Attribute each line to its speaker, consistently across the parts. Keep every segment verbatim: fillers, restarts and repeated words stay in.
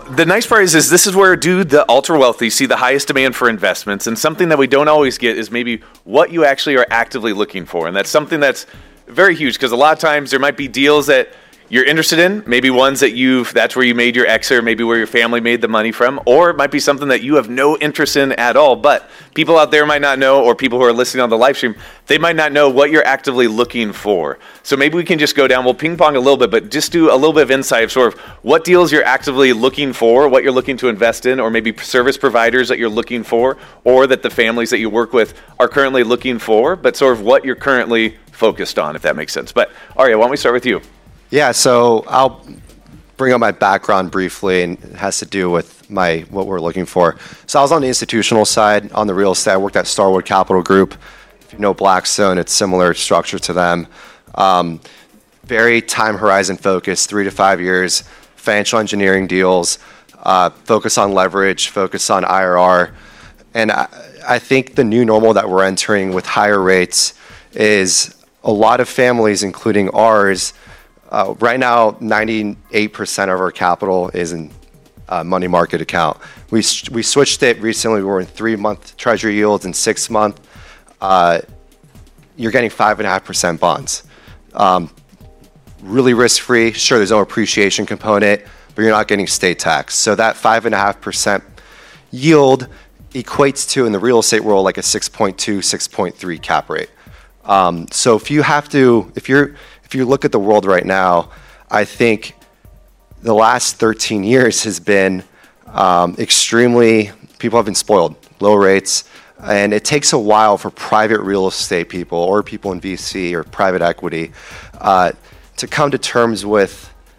Speaker 1: Well, the nice part is, is this is where do the ultra wealthy see the highest demand for investments, and something that we don't always get is maybe what you actually are actively looking for, and that's something that's very huge because a lot of times there might be deals that you're interested in, maybe ones that you've, that's where you made your exit, or maybe where your family made the money from, or it might be something that you have no interest in at all, but people out there might not know, or people who are listening on the live stream, they might not know what you're actively looking for. So maybe we can just go down, we'll ping pong a little bit, but just do a little bit of insight of sort of what deals you're actively looking for, what you're looking to invest in, or maybe service providers that you're looking for, or that the families that you work with are currently looking for, but sort of what you're currently focused on, if that makes sense. But Arya, why don't we start with you?
Speaker 2: Yeah, so I'll bring up my background briefly, and it has to do with my what we're looking for. So I was on the institutional side, on the real estate. I worked at Starwood Capital Group. If you know Blackstone, it's similar structure to them. Um, very time horizon focused, three to five years, financial engineering deals, uh, focus on leverage, focus on I R R. And I, I think the new normal that we're entering with higher rates is a lot of families, including ours. Uh, right now, ninety-eight percent of our capital is in uh, money market account. We we switched it recently. We're in three-month treasury yields and six-month. Uh, you're getting five and a half percent bonds. Um, really risk-free. Sure, there's no appreciation component, but you're not getting state tax. So that five and a half percent yield equates to, in the real estate world, like a six point two, six point three cap rate. Um, so if you have to, if you're If you look at the world right now, I think the last thirteen years has been um, extremely, people have been spoiled, low rates, and it takes a while for private real estate people or people in V C or private equity uh, to come to terms with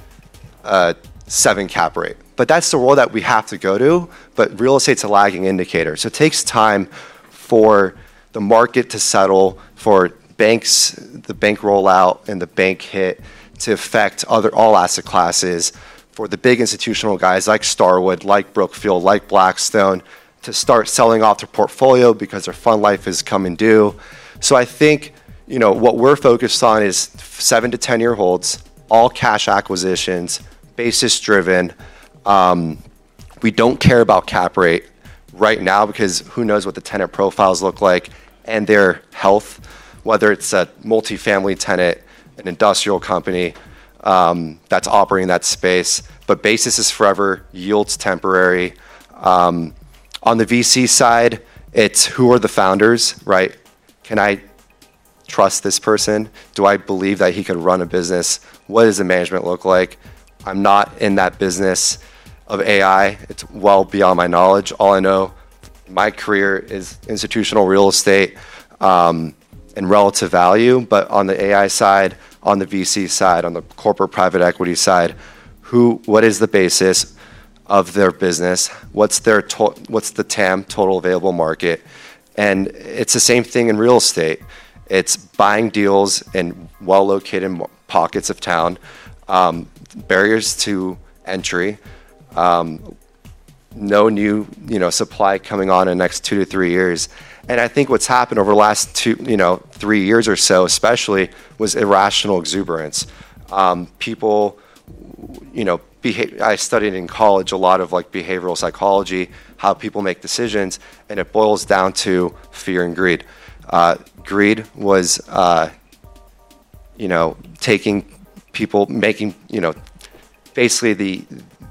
Speaker 2: a seven cap rate. But that's the world that we have to go to, but real estate's a lagging indicator. So it takes time for the market to settle, for banks, the bank rollout and the bank hit to affect other all asset classes, for the big institutional guys like Starwood, like Brookfield, like Blackstone to start selling off their portfolio because their fund life is coming due. So I think, you know, what we're focused on is seven to ten year holds, all cash acquisitions, basis driven. Um, we don't care about cap rate right now because who knows what the tenant profiles look like and their health, whether it's a multifamily tenant, an industrial company um, that's operating that space. But basis is forever, yields temporary. Um, on the V C side, it's who are the founders, right? Can I trust this person? Do I believe that he could run a business? What does the management look like? I'm not in that business of A I. It's well beyond my knowledge. All I know, my career is institutional real estate. Um, and relative value, but on the A I side, on the V C side, on the corporate private equity side, who, what is the basis of their business? What's their, to, what's the T A M, total available market? And it's the same thing in real estate. It's buying deals in well-located pockets of town, um, barriers to entry, um, no new, you know, supply coming on in the next two to three years. And I think what's happened over the last two, you know, three years or so, especially, was irrational exuberance. Um, people, you know, beha- I studied in college a lot of like behavioral psychology, how people make decisions, and it boils down to fear and greed. Uh, greed was, uh, you know, taking people, making, you know, basically the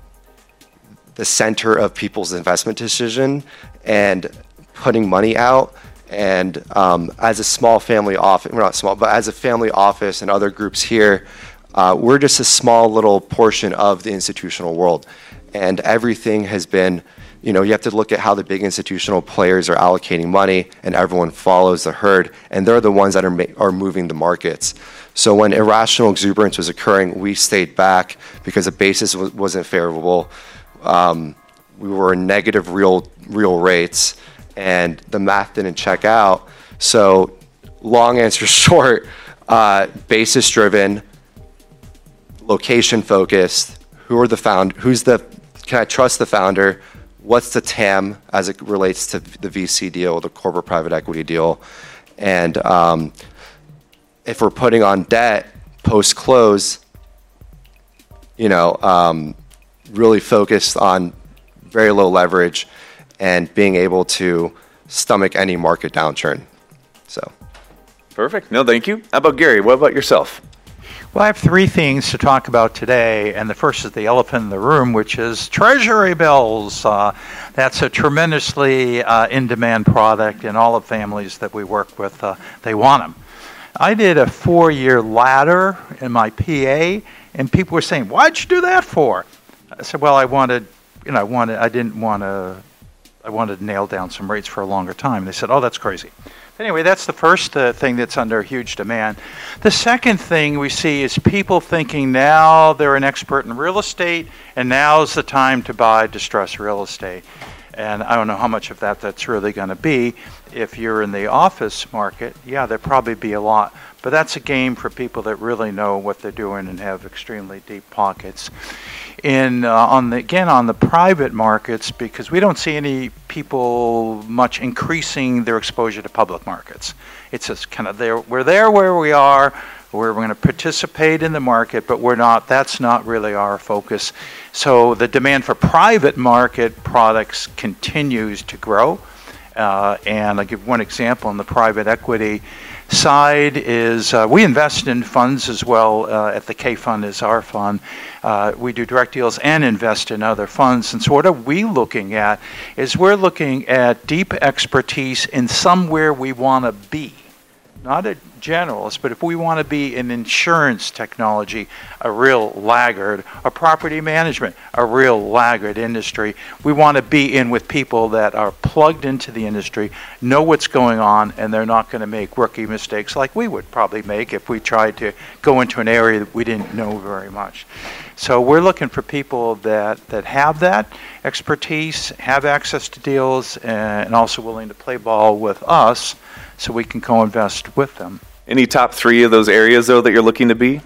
Speaker 2: the center of people's investment decision and putting money out. And um, as a small family office, we're not small, but as a family office and other groups here, uh, we're just a small little portion of the institutional world. And everything has been, you know, you have to look at how the big institutional players are allocating money, and everyone follows the herd, and they're the ones that are ma- are moving the markets. So when irrational exuberance was occurring, we stayed back because the basis was, wasn't favorable. Um, we were in negative real real rates, and the math didn't check out. So long answer short, uh, basis driven, location focused. Who are the found? Who's the? Can I trust the founder? What's the T A M as it relates to the V C deal, the corporate private equity deal? And um, if we're putting on debt post close, you know, um, really focused on very low leverage and being able to stomach any market downturn. So,
Speaker 1: perfect. No, thank you. How about Gary? What about yourself?
Speaker 3: Well, I have three things to talk about today, and the first is the elephant in the room, which is Treasury bills. Uh, that's a tremendously uh, in-demand product in all of families that we work with. Uh, they want them. I did a four-year ladder in my P A, and people were saying, "Why'd you do that for?" I said, "Well, I wanted, you know, I wanted, I didn't want to, I wanted to nail down some rates for a longer time." And they said, "Oh, that's crazy." Anyway, that's the first uh, thing that's under huge demand. The second thing we see is people thinking now they're an expert in real estate, and now's the time to buy distressed real estate. And I don't know how much of that that's really going to be. If you're in the office market, yeah, there'll probably be a lot. But that's a game for people that really know what they're doing and have extremely deep pockets. In uh, on the again on the private markets, because we don't see any people much increasing their exposure to public markets. It's just kind of there. We're there where we are. We're going to participate in the market, but we're not. That's not really our focus. So the demand for private market products continues to grow. Uh, and I'll give one example on the private equity side is uh, we invest in funds as well. Uh, at the K Fund is our fund. Uh, we do direct deals and invest in other funds. And so what are we looking at is we're looking at deep expertise in somewhere we want to be. Not a generalist, but if we want to be in insurance technology, a real laggard, or property management, a real laggard industry, we want to be in with people that are plugged into the industry, know what's going on, and they're not going to make rookie mistakes like we would probably make if we tried to go into an area that we didn't know very much. So we're looking for people that, that have that expertise, have access to deals, and also willing to play ball with us so we can co-invest with them.
Speaker 1: Any top three of those areas, though, that you're looking to be?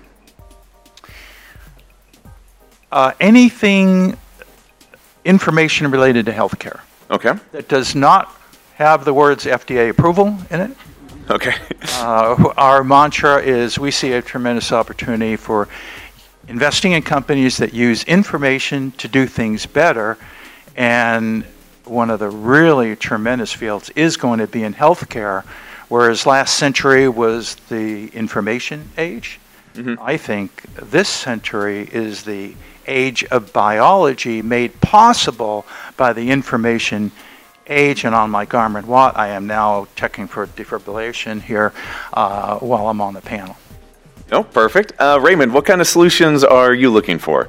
Speaker 3: Uh, anything information related to healthcare.
Speaker 1: Okay.
Speaker 3: That does not have the words F D A approval in it.
Speaker 1: Okay.
Speaker 3: uh, our mantra is we see a tremendous opportunity for investing in companies that use information to do things better. And one of the really tremendous fields is going to be in healthcare, whereas last century was the information age. Mm-hmm. I think this century is the age of biology made possible by the information age. And on my Garmin Watt, I am now checking for defibrillation here uh, while I'm on the panel.
Speaker 1: Oh, perfect. Uh, Raymond, what kind of solutions are you looking for?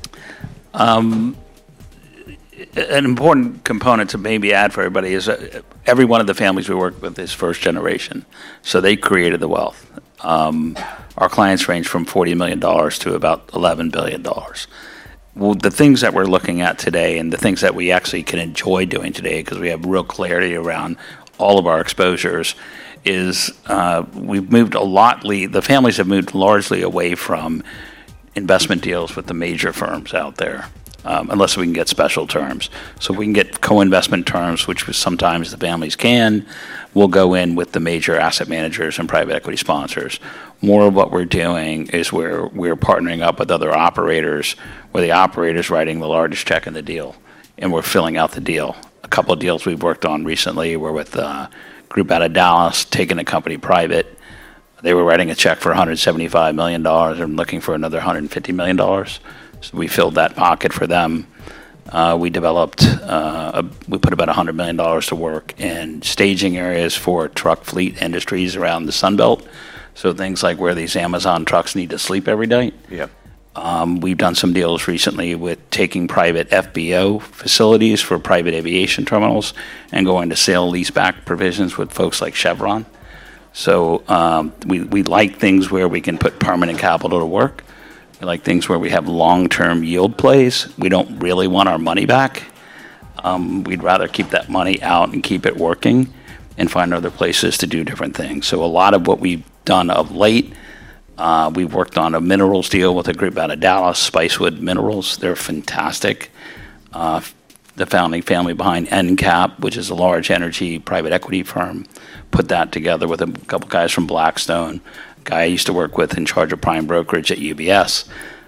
Speaker 4: Um, an important component to maybe add for everybody is uh, every one of the families we work with is first generation. So they created the wealth. Um, our clients range from forty million dollars to about eleven billion dollars. Well, the things that we're looking at today and the things that we actually can enjoy doing today, because we have real clarity around all of our exposures, is uh, we've moved a lot, the families have moved largely away from investment deals with the major firms out there. Um, unless we can get special terms. So if we can get co-investment terms, which sometimes the families can, we'll go in with the major asset managers and private equity sponsors. More of what we're doing is we're, we're partnering up with other operators where the operator's writing the largest check in the deal, and we're filling out the deal. A couple of deals we've worked on recently were with a group out of Dallas, taking a company private. They were writing a check for one hundred seventy-five million dollars and looking for another one hundred fifty million dollars. So we filled that pocket for them. Uh, we developed, uh, a, we put about one hundred million dollars to work in staging areas for truck fleet industries around the Sun Belt. So things like where these Amazon trucks need to sleep every night.
Speaker 1: Yeah.
Speaker 4: Um, we've done some deals recently with taking private F B O facilities for private aviation terminals and going to sale leaseback provisions with folks like Chevron. So um, we, we like things where we can put permanent capital to work. We like things where we have long-term yield plays. We don't really want our money back. Um, we'd rather keep that money out and keep it working and find other places to do different things. So a lot of what we've done of late, uh, we've worked on a minerals deal with a group out of Dallas, Spicewood Minerals. They're fantastic. Uh, the founding family behind N CAP, which is a large energy private equity firm, put that together with a couple guys from Blackstone. Guy I used to work with in charge of prime brokerage at U B S,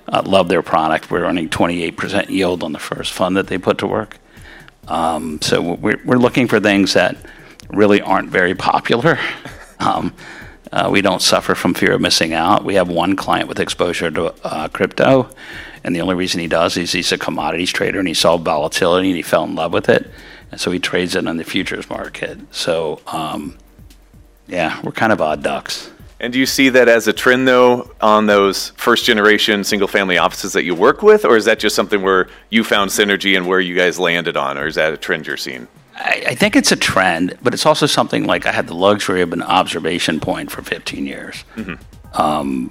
Speaker 4: uh, love their product. We're earning twenty-eight percent yield on the first fund that they put to work. Um, so we're, we're looking for things that really aren't very popular. Um, uh, we don't suffer from fear of missing out. We have one client with exposure to uh, crypto, and the only reason he does is he's a commodities trader, and he saw volatility, and he fell in love with it, and so he trades it on the futures market. So, um, yeah, we're kind of odd ducks.
Speaker 1: And do you see that as a trend, though, on those first-generation single-family offices that you work with, or is that just something where you found synergy and where you guys landed on, or is that a trend you're seeing?
Speaker 4: I, I think it's a trend, but it's also something like I had the luxury of an observation point for fifteen years. Mm-hmm. Um,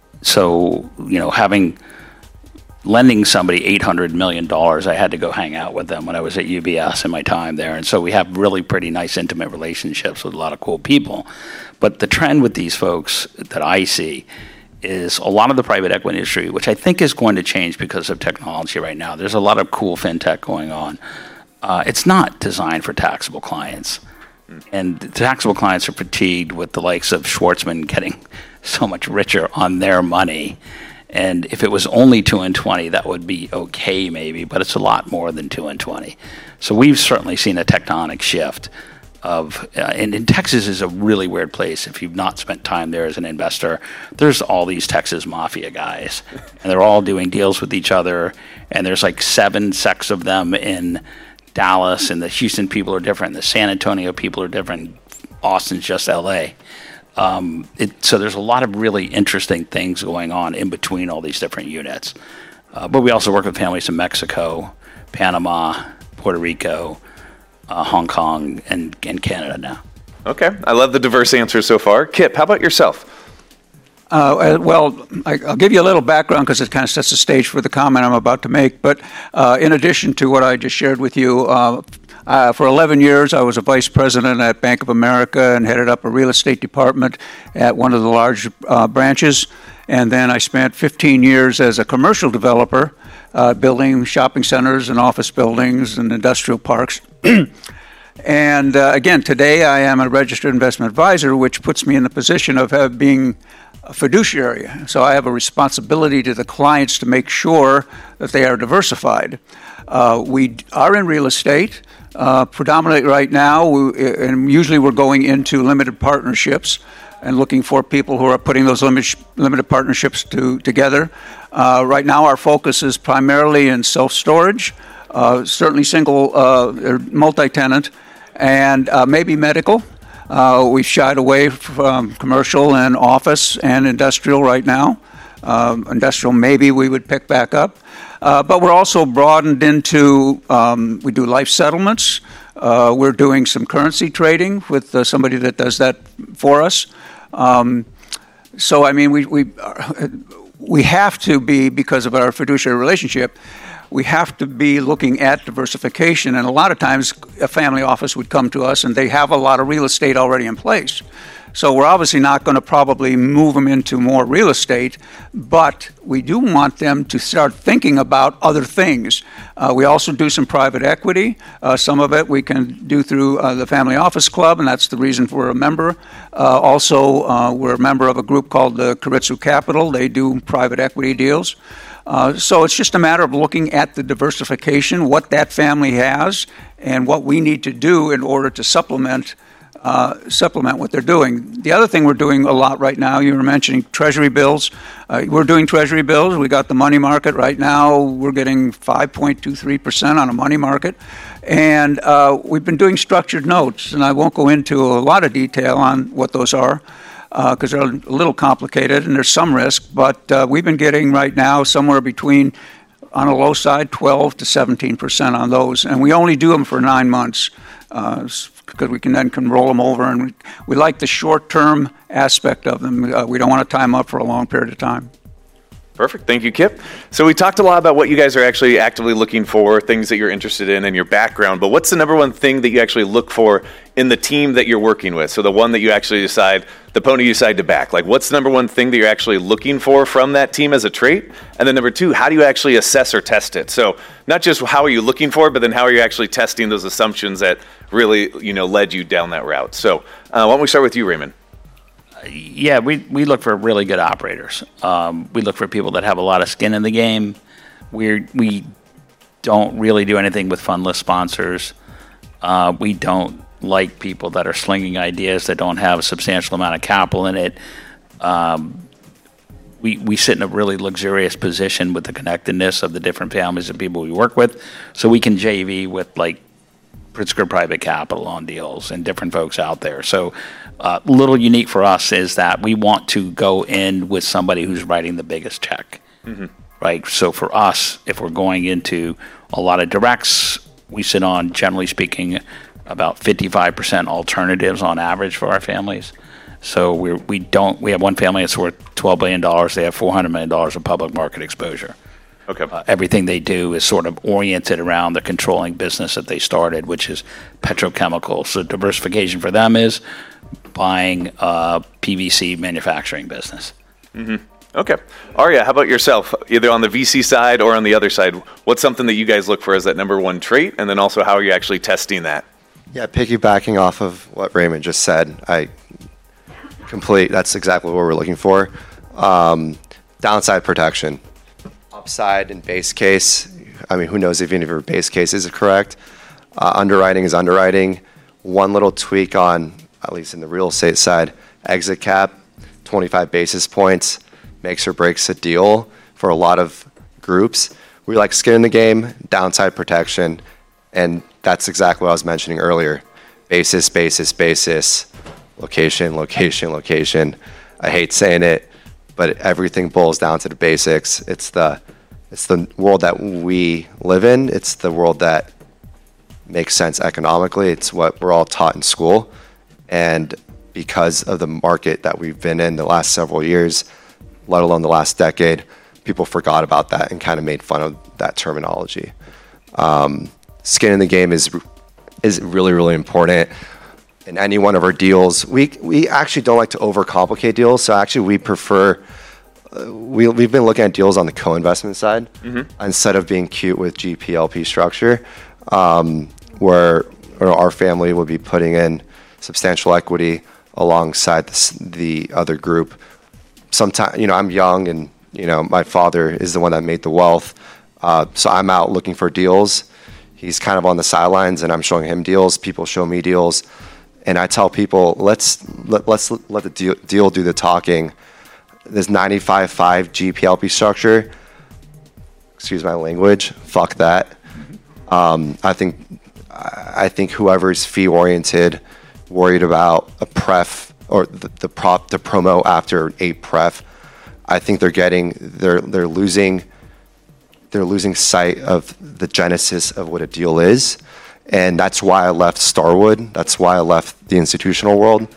Speaker 4: so, you know, having lending somebody eight hundred million dollars, I had to go hang out with them when I was at U B S in my time there. And so we have really pretty nice intimate relationships with a lot of cool people. But the trend with these folks that I see is a lot of the private equity industry, which I think is going to change because of technology right now. There's a lot of cool fintech going on. Uh, it's not designed for taxable clients. And the taxable clients are fatigued with the likes of Schwartzman getting so much richer on their money. And if it was only two and twenty, that would be okay maybe, but it's a lot more than two and twenty. So we've certainly seen a tectonic shift of, uh, and, and Texas is a really weird place. If you've not spent time there as an investor, there's all these Texas mafia guys, and they're all doing deals with each other, and there's like seven sects of them in Dallas, and the Houston people are different, the San Antonio people are different, Austin's just L A. Um, it, so there's a lot of really interesting things going on in between all these different units. Uh, but we also work with families in Mexico, Panama, Puerto Rico, uh, Hong Kong, and, and Canada now.
Speaker 1: Okay. I love the diverse answers so far. Kip, how about yourself?
Speaker 5: Uh, well, I, I'll give you a little background because it kind of sets the stage for the comment I'm about to make. But uh, in addition to what I just shared with you, uh, uh, for eleven years I was a vice president at Bank of America and headed up a real estate department at one of the large uh, branches. And then I spent fifteen years as a commercial developer, uh, building shopping centers and office buildings and industrial parks. And uh, again, today I am a registered investment advisor, which puts me in the position of uh, being a fiduciary. So I have a responsibility to the clients to make sure that they are diversified. Uh, we are in real estate. Uh, predominantly right now, we, and usually we're going into limited partnerships and looking for people who are putting those limit, limited partnerships to, together. Uh, right now our focus is primarily in self-storage, uh, certainly single, uh, or multi-tenant, and uh, maybe medical. Uh, we've shied away from commercial and office and industrial right now. Um, industrial maybe we would pick back up. Uh, but we're also broadened into, um, we do life settlements. Uh, we're doing some currency trading with uh, somebody that does that for us. Um, so, I mean, we, we, uh, we have to be, because of our fiduciary relationship, we have to be looking at diversification. And a lot of times a family office would come to us and they have a lot of real estate already in place. So we're obviously not going to probably move them into more real estate, but we do want them to start thinking about other things. Uh, we also do some private equity. Uh, some of it we can do through uh, the Family Office Club, and that's the reason we're a member. Uh, also, uh, we're a member of a group called the Keiretsu Capital. They do private equity deals. Uh, so it's just a matter of looking at the diversification, what that family has, and what we need to do in order to supplement Uh, supplement what they're doing. The other thing we're doing a lot right now, you were mentioning treasury bills. Uh, we're doing treasury bills. We got the money market right now. We're getting five point two three percent on a money market. And uh, we've been doing structured notes, and I won't go into a lot of detail on what those are because uh, they're a little complicated and there's some risk, but uh, we've been getting right now somewhere between, on a low side, twelve to seventeen percent on those. And we only do them for nine months. Uh, because we can then can roll them over, and we, we like the short-term aspect of them. Uh, we don't want to tie them up for a long period of time.
Speaker 1: Perfect. Thank you, Kip. So we talked a lot about what you guys are actually actively looking for, things that you're interested in, and your background. But what's the number one thing that you actually look for in the team that you're working with? So the one that you actually decide, the pony you decide to back. Like, what's the number one thing that you're actually looking for from that team as a trait? And then number two, how do you actually assess or test it? So not just how are you looking for it, but then how are you actually testing those assumptions that really, you know, led you down that route? So uh, why don't we start with you, Raymond?
Speaker 4: Yeah, we, we look for really good operators. Um, we look for people that have a lot of skin in the game. We're, we don't really do anything with fundless sponsors. Uh, we don't like people that are slinging ideas that don't have a substantial amount of capital in it. Um, we we sit in a really luxurious position with the connectedness of the different families and people we work with, so we can J V with like Pritzker Private Capital on deals and different folks out there. So a uh, little unique for us is that we want to go in with somebody who's writing the biggest check, mm-hmm. right? So for us, if we're going into a lot of directs, we sit on, generally speaking, about fifty-five percent alternatives on average for our families. So we we don't we have one family that's worth twelve billion dollars. They have four hundred million dollars of public market exposure.
Speaker 1: Okay.
Speaker 4: Uh, everything they do is sort of oriented around the controlling business that they started, which is petrochemicals. So diversification for them is buying a P V C manufacturing business.
Speaker 1: Mm-hmm. Okay. Aria, how about yourself? Either on the V C side or on the other side, what's something that you guys look for as that number one trait? And then also, how are you actually testing that?
Speaker 2: Yeah, piggybacking off of what Raymond just said, I complete, that's exactly what we're looking for. Um, downside protection. Upside and base case, I mean, who knows if any of your base cases are correct. Uh, underwriting is underwriting. One little tweak on, at least in the real estate side, exit cap, twenty-five basis points, makes or breaks a deal for a lot of groups. We like skin in the game, downside protection, and that's exactly what I was mentioning earlier. Basis, basis, basis, location, location, location. I hate saying it, but everything boils down to the basics. It's the it's the world that we live in. It's the world that makes sense economically. It's what we're all taught in school. And because of the market that we've been in the last several years, let alone the last decade, people forgot about that and kind of made fun of that terminology. Um, skin in the game is is really, really important. In any one of our deals, we we actually don't like to overcomplicate deals. So actually, we prefer uh, we we've been looking at deals on the co-investment side mm-hmm. instead of being cute with G P L P structure, um, where or our family would be putting in substantial equity alongside the, the other group. Sometimes, you know, I'm young, and you know, my father is the one that made the wealth, uh, so I'm out looking for deals. He's kind of on the sidelines, and I'm showing him deals. People show me deals. And I tell people, let's let, let's let the deal, deal do the talking. This ninety-five five G P L P structure, excuse my language, fuck that. Um, I think I think whoever's fee oriented, worried about a pref or the, the prop the promo after a pref, I think they're getting they're they're losing they're losing sight of the genesis of what a deal is. And that's why I left Starwood. That's why I left the institutional world.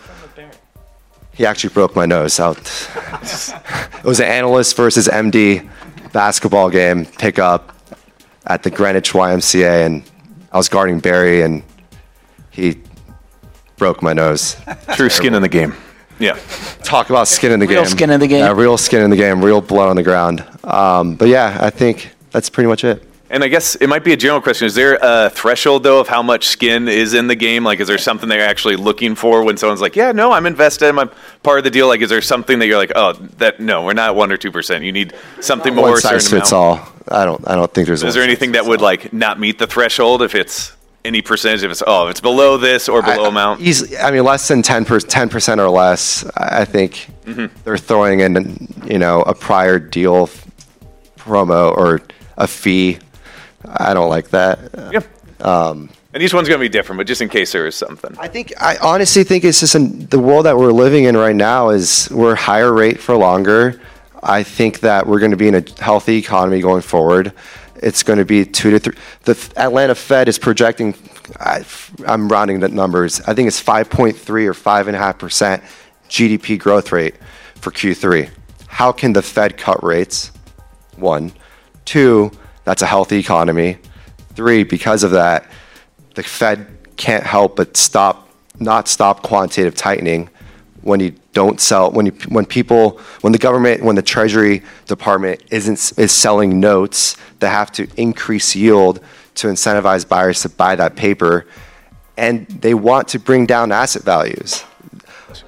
Speaker 2: He actually broke my nose out. It was an analyst versus M D basketball game pickup at the Greenwich Y M C A, and I was guarding Barry, and he broke my nose.
Speaker 1: True skin in the game. Yeah.
Speaker 2: Talk about skin in the
Speaker 4: real
Speaker 2: game.
Speaker 4: Real skin in the game.
Speaker 2: Yeah, real skin in the game. Real blood on the ground. Um, but yeah, I think that's pretty much it.
Speaker 1: And I guess it might be a general question. Is there a threshold, though, of how much skin is in the game? Like, is there something they're actually looking for when someone's like, yeah, no, I'm invested, I'm part of the deal? Like, is there something that you're like, oh, that no, we're not one or two percent. You need something more.
Speaker 2: One size fits all. I don't. I don't think there's.
Speaker 1: Is there anything that would like not meet the threshold if it's any percentage? If it's oh, if it's below this or below
Speaker 2: I,
Speaker 1: amount.
Speaker 2: Easily, I mean, less than ten percent or less. I think mm-hmm. they're throwing in, you know, a prior deal promo or a fee. I don't like that.
Speaker 1: Yeah. Um, and each one's going to be different, but just in case there is something.
Speaker 2: I think, I honestly think it's just in the world that we're living in right now is we're higher rate for longer. I think that we're going to be in a healthy economy going forward. It's going to be two to three. The Atlanta Fed is projecting, I, I'm rounding the numbers, I think it's five point three or five point five percent G D P growth rate for Q three. How can the Fed cut rates? One. Two, that's a healthy economy. Three, because of that, the Fed can't help but stop, not stop quantitative tightening when you don't sell, when you, when people, when the government, when the Treasury Department isn't is selling notes, they have to increase yield to incentivize buyers to buy that paper, and they want to bring down asset values.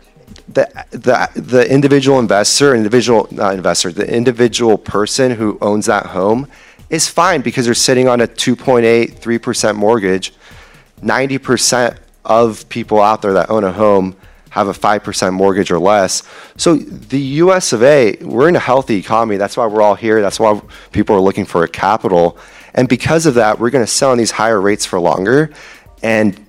Speaker 2: the the the individual investor, individual not investor, the individual person who owns that home is fine because they're sitting on a two point eight, three percent mortgage. ninety percent of people out there that own a home have a five percent mortgage or less. So the U S of A, we're in a healthy economy. That's why we're all here. That's why people are looking for a capital. And because of that, we're going to sell on these higher rates for longer. And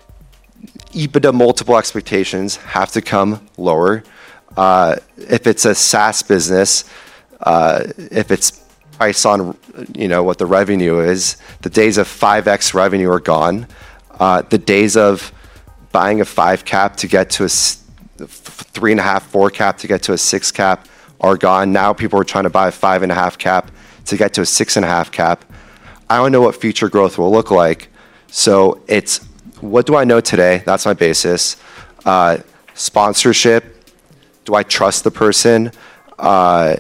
Speaker 2: EBITDA multiple expectations have to come lower. Uh, if it's a SaaS business, uh, if it's priced on, you know, what the revenue is, the days of five X revenue are gone. Uh, the days of buying a five cap to get to a s- three and a half, four cap to get to a six cap are gone. Now people are trying to buy a five and a half cap to get to a six and a half cap. I don't know what future growth will look like. So it's, what do I know today? That's my basis. Uh, sponsorship. Do I trust the person? Uh,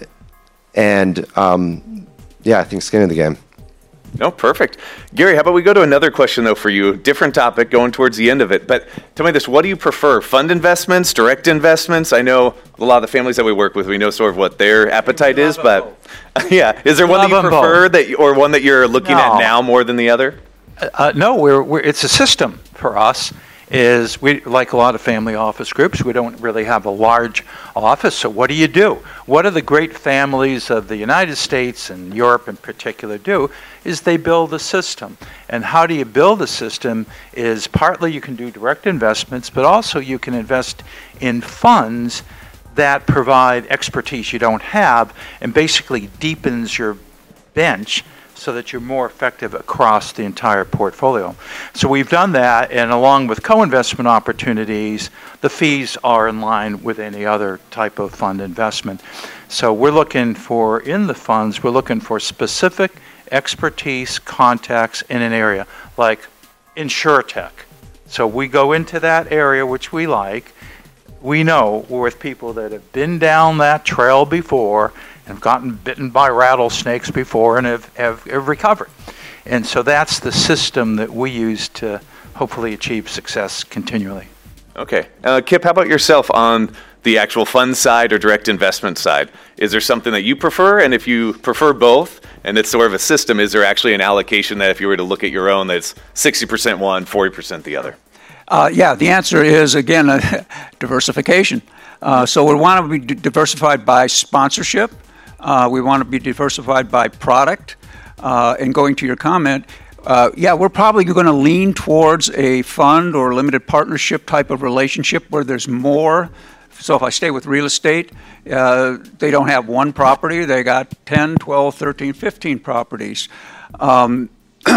Speaker 2: and um, yeah, I think skin in the game.
Speaker 1: No, perfect. Gary, how about we go to another question, though, for you? Different topic, going towards the end of it. But tell me this, what do you prefer? Fund investments, direct investments? I know a lot of the families that we work with, we know sort of what their appetite is, but yeah. Is there one that you prefer that, or one that you're looking
Speaker 3: No.
Speaker 1: at now more than the other?
Speaker 3: Uh, no, we're, we're, it's a system for us. Is we, like a lot of family office groups, we don't really have a large office, so what do you do? What do the great families of the United States and Europe in particular do is they build a system. And how do you build a system is partly you can do direct investments, but also you can invest in funds that provide expertise you don't have and basically deepens your bench so that you're more effective across the entire portfolio. So we've done that, and along with co-investment opportunities, the fees are in line with any other type of fund investment. So we're looking for, in the funds, we're looking for specific expertise, contacts in an area, like InsurTech. So we go into that area, which we like. We know we're with people that have been down that trail before, have gotten bitten by rattlesnakes before and have, have, have recovered. And so that's the system that we use to hopefully achieve success continually.
Speaker 1: Okay. Uh, Kip, how about yourself on the actual fund side or direct investment side? Is there something that you prefer? And if you prefer both, and it's sort of a system, is there actually an allocation that if you were to look at your own, that's sixty percent one, forty percent the other?
Speaker 5: Uh, yeah, the answer is, again, uh, diversification. Uh, so we want to be d- diversified by sponsorship. Uh, we want to be diversified by product. Uh, and going to your comment, uh, yeah, we're probably going to lean towards a fund or limited partnership type of relationship where there's more. So if I stay with real estate, uh, they don't have one property. They got ten, twelve, thirteen, fifteen properties. Um,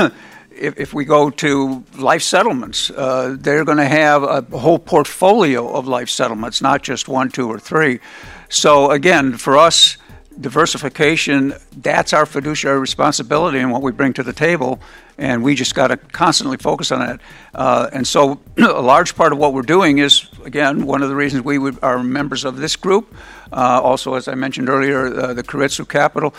Speaker 5: if, if we go to life settlements, uh, they're going to have a whole portfolio of life settlements, not just one, two, or three. So again, for us, diversification, that's our fiduciary responsibility and what we bring to the table, and we just got to constantly focus on that. Uh, and so a large part of what we're doing is, again, one of the reasons we would, are members of this group, uh, also, as I mentioned earlier, uh, the Keiretsu Capital.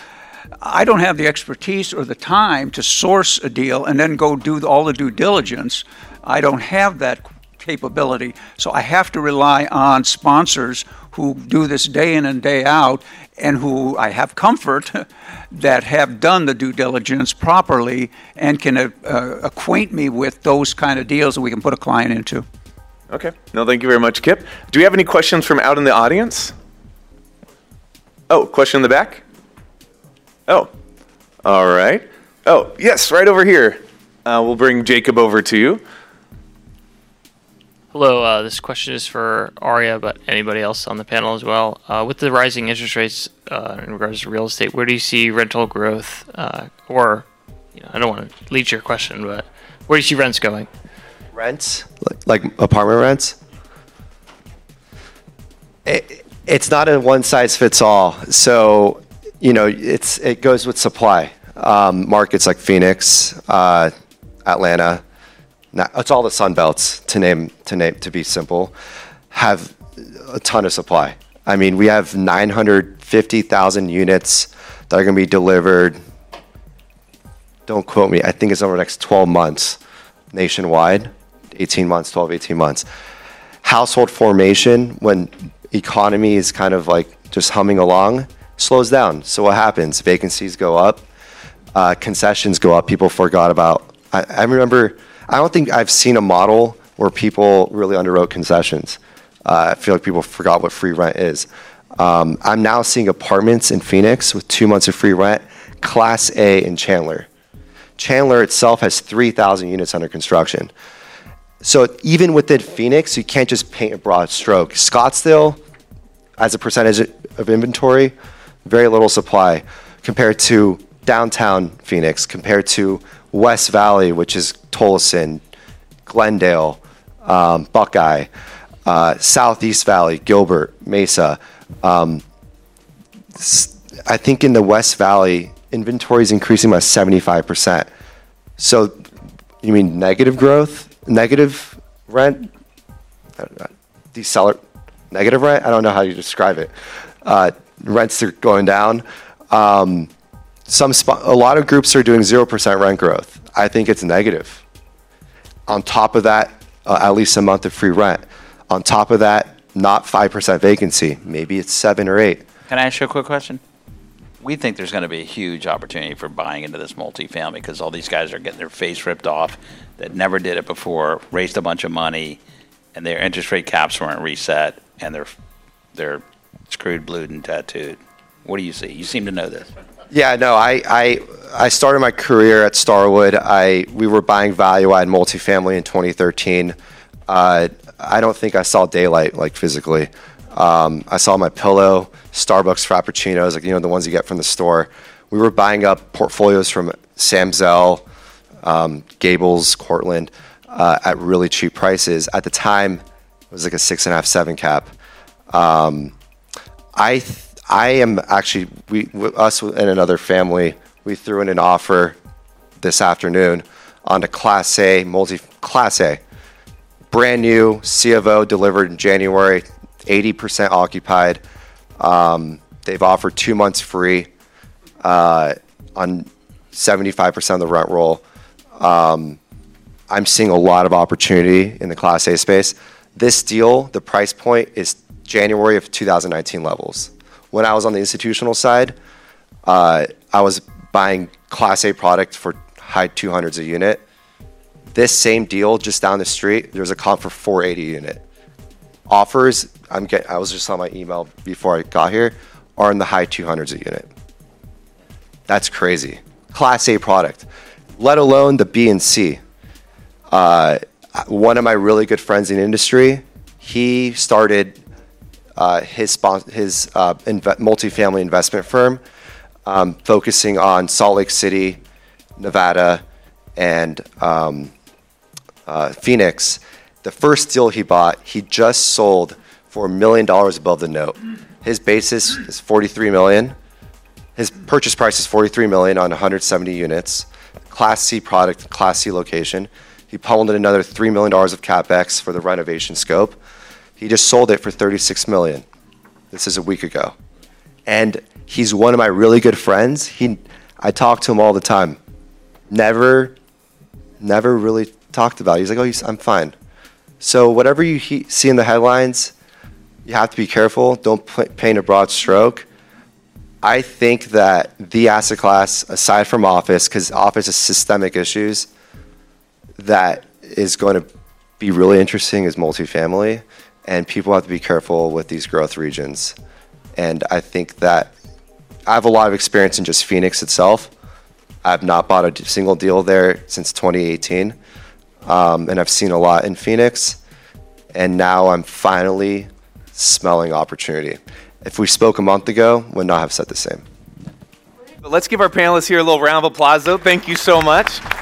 Speaker 5: I don't have the expertise or the time to source a deal and then go do all the due diligence. I don't have that capability, so I have to rely on sponsors who do this day in and day out and who I have comfort that have done the due diligence properly and can uh, acquaint me with those kind of deals that we can put a client into.
Speaker 1: Okay. No, thank you very much, Kip. Do we have any questions from out in the audience? Oh, question in the back? Oh, all right. Oh, yes, right over here. Uh, we'll bring Jacob over to you.
Speaker 6: Hello, uh, this question is for Aria, but anybody else on the panel as well. Uh, with the rising interest rates uh, in regards to real estate, where do you see rental growth, uh, or, you know, I don't want to lead your question, but where do you see rents going?
Speaker 2: Rents? Like, like apartment rents? It, it's not a one-size-fits-all. So, you know, it's it goes with supply. Um, markets like Phoenix, uh, Atlanta, Now, it's all the Sun Belts, to name to name to be simple, have a ton of supply. I mean, we have nine hundred fifty thousand units that are going to be delivered. Don't quote me. I think it's over the next twelve months nationwide, eighteen months, twelve, eighteen months. household formation, when economy is kind of like just humming along, slows down. So what happens? Vacancies go up, uh, concessions go up. People forgot about. I, I remember. I don't think I've seen a model where people really underwrote concessions. Uh, I feel like people forgot what free rent is. Um, I'm now seeing apartments in Phoenix with two months of free rent, Class A in Chandler. Chandler itself has three thousand units under construction. So even within Phoenix, you can't just paint a broad stroke. Scottsdale, as a percentage of inventory, very little supply compared to downtown Phoenix, compared to West Valley, which is Tolleson, Glendale, um, Buckeye, uh, Southeast Valley, Gilbert, Mesa. Um, I think in the West Valley, inventory is increasing by seventy-five percent. So you mean negative growth? Negative rent? Deceler- negative rent? I don't know how you describe it. Uh, rents are going down. Um, some sp- a lot of groups are doing zero percent rent growth. I think it's negative. On top of that, uh, at least a month of free rent. On top of that, not five percent vacancy. Maybe it's seven or eight.
Speaker 4: Can I ask you a quick question? We think there's going to be a huge opportunity for buying into this multifamily because all these guys are getting their face ripped off that never did it before, raised a bunch of money, and their interest rate caps weren't reset, and they're they're screwed, blued, and tattooed. What do you see? You seem to know this.
Speaker 2: Yeah, no, I, I I started my career at Starwood. I we were buying value-add multifamily in twenty thirteen. Uh, I don't think I saw daylight, like physically. Um, I saw my pillow, Starbucks Frappuccinos, like you know the ones you get from the store. We were buying up portfolios from Sam Zell, um, Gables, Cortland, uh, at really cheap prices. At the time, it was like a six and a half, seven cap. Um, I th- I am actually we us and another family. We threw in an offer this afternoon on a Class A multi Class A, brand new C of O delivered in January, eighty percent occupied. Um, they've offered two months free uh, on seventy-five percent of the rent roll. Um, I'm seeing a lot of opportunity in the Class A space. This deal, the price point is January of two thousand nineteen levels. When I was on the institutional side, uh, I was buying Class A product for high two hundreds a unit. This same deal just down the street, there's a comp for four eighty a unit. Offers, I'm get, I was just on my email before I got here, are in the high two hundreds a unit. That's crazy. Class A product, let alone the B and C. Uh, one of my really good friends in industry, he started uh, his spon- his uh, inv- multifamily investment firm, um, focusing on Salt Lake City, Nevada, and um, uh, Phoenix. The first deal he bought, he just sold for a million dollars above the note. His basis is forty-three million dollars. His purchase price is forty-three million dollars on one hundred seventy units. Class C product, Class C location. He pummeled in another three million dollars of CapEx for the renovation scope. He just sold it for thirty-six million dollars. This is a week ago. And he's one of my really good friends. He, I talk to him all the time. Never, never really talked about it. He's like, oh, he's, I'm fine. So whatever you he- see in the headlines, you have to be careful. Don't p- paint a broad stroke. I think that the asset class, aside from office, because office is systemic issues, that is going to be really interesting is multifamily. And people have to be careful with these growth regions. And I think that I have a lot of experience in just Phoenix itself. I've not bought a single deal there since twenty eighteen. Um, and I've seen a lot in Phoenix. And now I'm finally smelling opportunity. If we spoke a month ago, would not have said the same.
Speaker 1: Let's give our panelists here a little round of applause, though. Thank you so much.